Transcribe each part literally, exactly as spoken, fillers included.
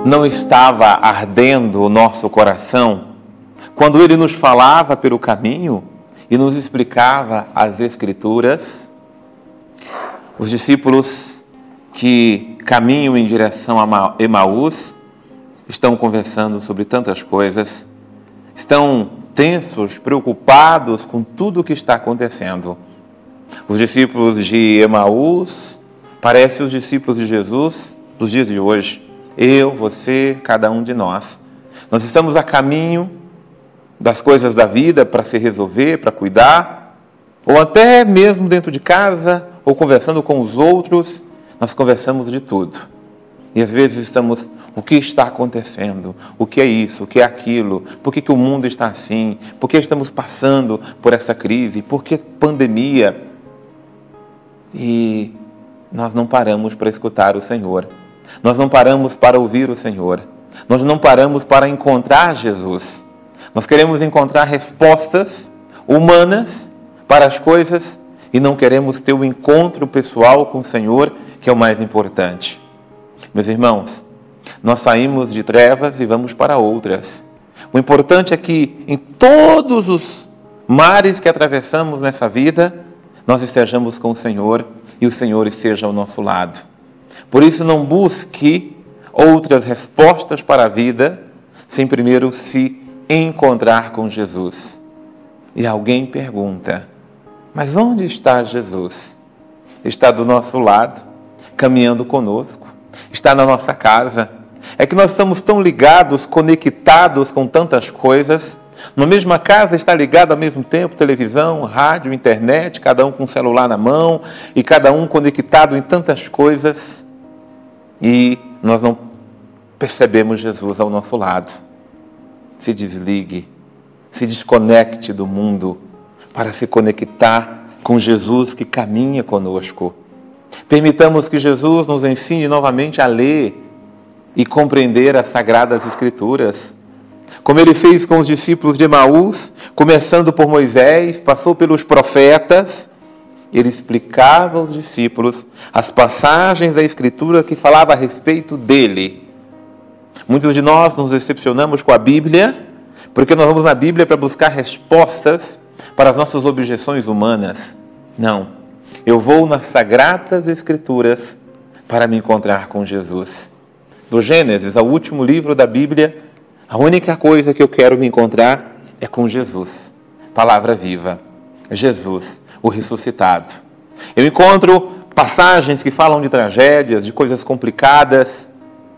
não estava ardendo o nosso coração quando Ele nos falava pelo caminho e nos explicava as Escrituras? Os discípulos que caminham em direção a Emaús estão conversando sobre tantas coisas, estão tensos, preocupados com tudo o que está acontecendo. Os discípulos de Emaús parecem os discípulos de Jesus dos dias de hoje. Eu, você, cada um de nós. Nós estamos a caminho das coisas da vida para se resolver, para cuidar, ou até mesmo dentro de casa, ou conversando com os outros, nós conversamos de tudo. E às vezes estamos, o que está acontecendo? O que é isso? O que é aquilo? Por que, que o mundo está assim? Por que estamos passando por essa crise? Por que pandemia? E nós não paramos para escutar o Senhor. Nós não paramos para ouvir o Senhor. Nós não paramos para encontrar Jesus. Nós queremos encontrar respostas humanas para as coisas e não queremos ter o encontro pessoal com o Senhor, que é o mais importante. Meus irmãos, nós saímos de trevas e vamos para outras. O importante é que em todos os mares que atravessamos nessa vida, nós estejamos com o Senhor e o Senhor esteja ao nosso lado. Por isso, não busque outras respostas para a vida sem primeiro se encontrar com Jesus. E alguém pergunta, mas onde está Jesus? Está do nosso lado, caminhando conosco, está na nossa casa. É que nós estamos tão ligados, conectados com tantas coisas. Na mesma casa está ligado ao mesmo tempo televisão, rádio, internet, cada um com o celular na mão e cada um conectado em tantas coisas. E nós não percebemos Jesus ao nosso lado. Se desligue, se desconecte do mundo para se conectar com Jesus que caminha conosco. Permitamos que Jesus nos ensine novamente a ler e compreender as Sagradas Escrituras. Como Ele fez com os discípulos de Emaús, começando por Moisés, passou pelos profetas, Ele explicava aos discípulos as passagens da Escritura que falava a respeito dele. Muitos de nós nos decepcionamos com a Bíblia, porque nós vamos na Bíblia para buscar respostas para as nossas objeções humanas. Não, eu vou nas Sagradas Escrituras para me encontrar com Jesus. Do Gênesis ao último livro da Bíblia, a única coisa que eu quero me encontrar é com Jesus, palavra viva, Jesus, o ressuscitado. Eu encontro passagens que falam de tragédias, de coisas complicadas,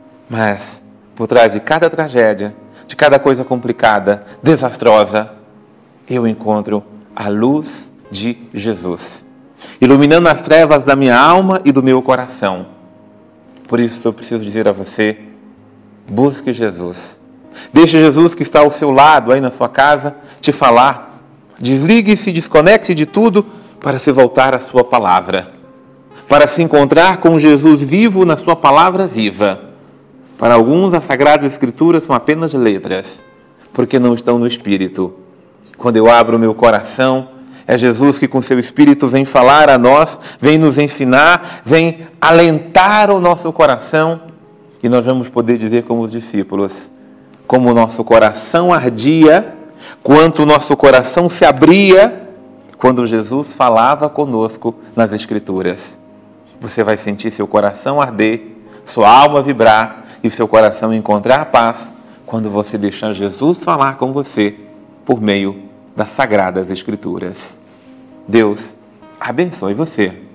mas por trás de cada tragédia, de cada coisa complicada, desastrosa, eu encontro a luz de Jesus, iluminando as trevas da minha alma e do meu coração. Por isso eu preciso dizer a você, busque Jesus. Deixe Jesus que está ao seu lado, aí na sua casa, te falar. Desligue-se, desconecte de tudo para se voltar à sua palavra. Para se encontrar com Jesus vivo na sua palavra viva. Para alguns, as Sagradas Escrituras são apenas letras, porque não estão no Espírito. Quando eu abro o meu coração, é Jesus que com seu Espírito vem falar a nós, vem nos ensinar, vem alentar o nosso coração, e nós vamos poder dizer como os discípulos, como o nosso coração ardia, quanto o nosso coração se abria, quando Jesus falava conosco nas Escrituras. Você vai sentir seu coração arder, sua alma vibrar e seu coração encontrar paz quando você deixar Jesus falar com você por meio das Sagradas Escrituras. Deus abençoe você.